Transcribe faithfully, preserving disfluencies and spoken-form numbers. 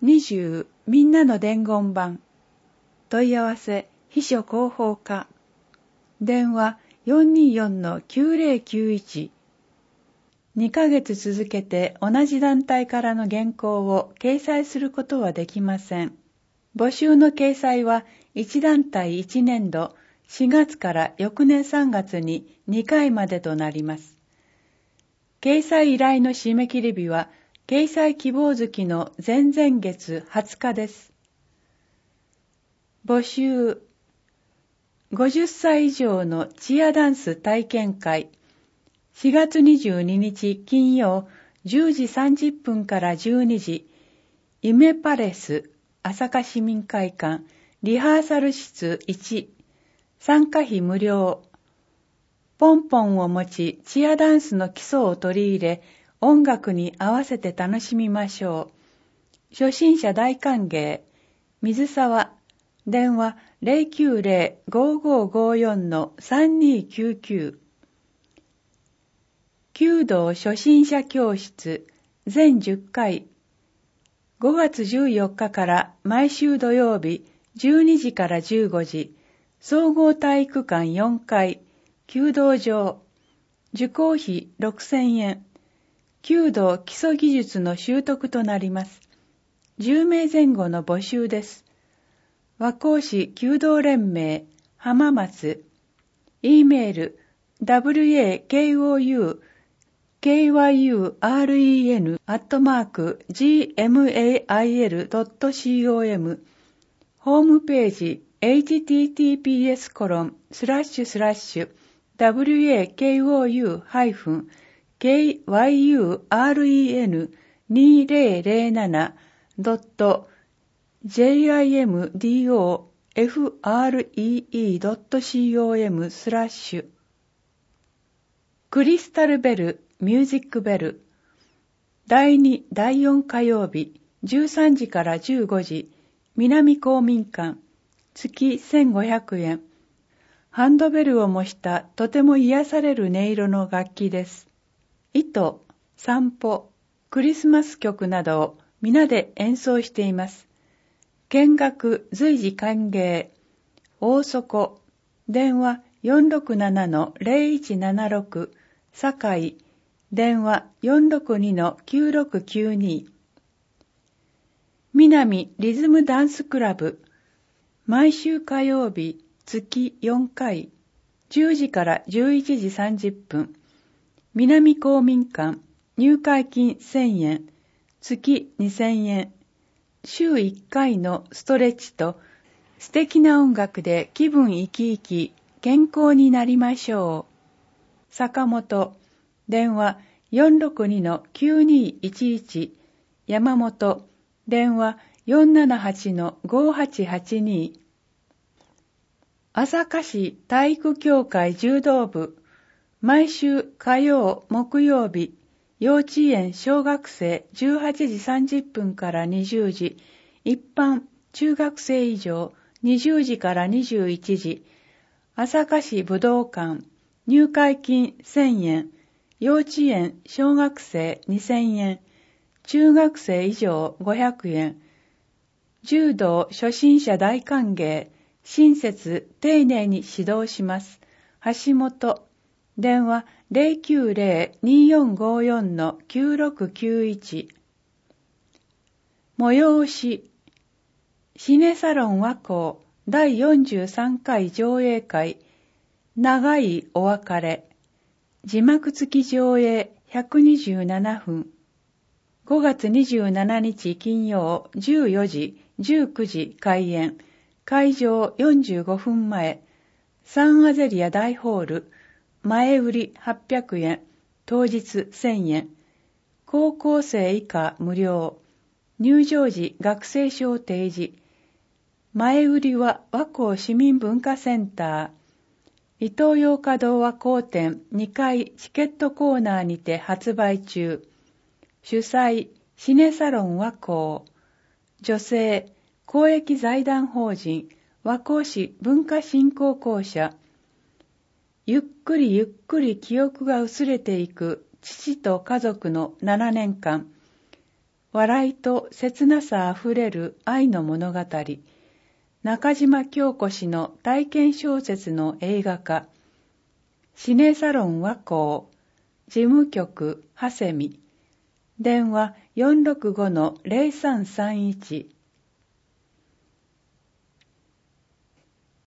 にじゅうみんなの伝言版問い合わせ秘書広報課電話 よんにーよんのきゅうぜろきゅういち にかげつ続けて同じ団体からの原稿を掲載することはできません。募集の掲載はいち団体いち年度しがつから翌年さんがつににかいまでとなります。掲載依頼の締め切り日は掲載希望月の前々月はつかです。募集ごじゅっさい以上のチアダンス体験会しがつにじゅうににち金曜じゅうじさんじゅっぷんからじゅうにじ夢パレス朝霞市民会館リハーサル室いち参加費無料ポンポンを持ちチアダンスの基礎を取り入れ音楽に合わせて楽しみましょう。初心者大歓迎。水沢。電話 ゼロきゅうゼロ ごーごーごーよん のさんにーきゅうきゅう。弓道初心者教室全じゅっかい。ごがつじゅうよっかから毎週土曜日じゅうにじからじゅうごじ。総合体育館よんかい。弓道場。受講費ろくせんえん。弓道基礎技術の習得となります。じゅうめいぜん後の募集です。和光市弓道連盟浜松 E メール ダブリューエーケーオーユーケーワイユーアールイーエヌ アットマーク ジーエムエーアイエル ドット コム ホームページ エイチティーティーピーエス コロンスラッシュスラッシュ ダブリューエーケーオーユー ハイフン ケーワイユーアールイーエヌ にせんなな ドット ジェイアイエムディーオーエフアールイーイー ドット コム スラッシュクリスタルベルミュージックベルだいにだいよん火曜日じゅうさんじからじゅうごじ南公民館月せんごひゃくえんハンドベルを模したとても癒される音色の楽器です。糸、散歩、クリスマス曲などを皆で演奏しています。見学随時歓迎。大底。電話 よんろくななのゼロいちななろく。堺。電話 よんろくにのきゅうろくきゅうに。南リズムダンスクラブ。毎週火曜日月よんかい。じゅうじからじゅういちじさんじゅっぷん。南公民館。入会金せんえん。月にせんえん。週いっかいのストレッチと素敵な音楽で気分生き生き健康になりましょう。坂本電話 よんろくにのきゅうにいちいち 山本電話 よんななはちのごはちはちに。朝霞市体育協会柔道部毎週火曜木曜日幼稚園小学生じゅうはちじさんじゅっぷんからにじゅうじ、一般中学生以上にじゅうじからにじゅういちじ、朝霞市武道館、入会金せんえん、幼稚園小学生にせんえん、中学生以上ごひゃくえん、柔道初心者大歓迎、親切丁寧に指導します。橋本電話 ゼロきゅうゼロ にーよんごーよん のきゅうろくきゅういち。催しシネサロン和光だいよんじゅうさんかい上映会長いお別れ字幕付き上映ひゃくにじゅうななふんごがつにじゅうしちにち金曜じゅうよじじゅうくじ開演会場よんじゅうごふんまえサンアゼリア大ホール前売りはっぴゃくえん、当日せんえん、高校生以下無料、入場時学生証提示、前売りは和光市民文化センター、イトーヨーカドー和光店にかいチケットコーナーにて発売中、主催シネサロン和光、女性公益財団法人和光市文化振興公社、ゆっくりゆっくり記憶が薄れていく父と家族のななねんかん。 笑いと切なさあふれる愛の物語、中島京子氏の体験小説の映画化、シネサロン和光、事務局長谷美、電話 よんろくごのゼロさんさんいち